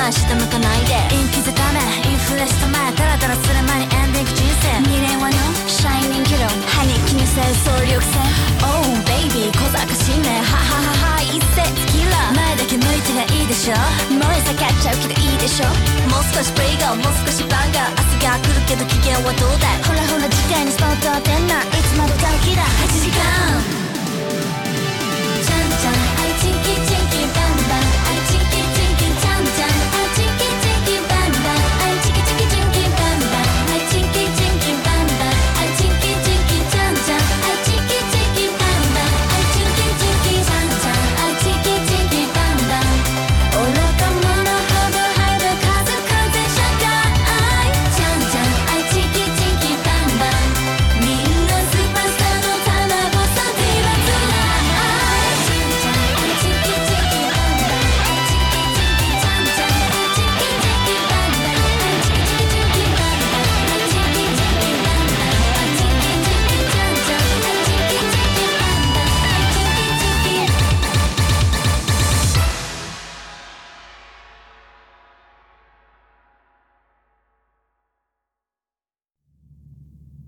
前下向かないで陰気づかめインフレした前ダラダラする前にエンディング人生未練はのシャイニングロ歯に気にせる総力戦 Oh baby 小賢しいねはははは一斉キラー前だけ向いてりゃいいでしょ燃え盛っちゃうけどいいでしょもう少しプレイガーもう少しバンガー明日が来るけど機嫌はどうだいほらほら次回にスポット当てんないつまで歌う気だ8時間ちゃんちゃん愛知基地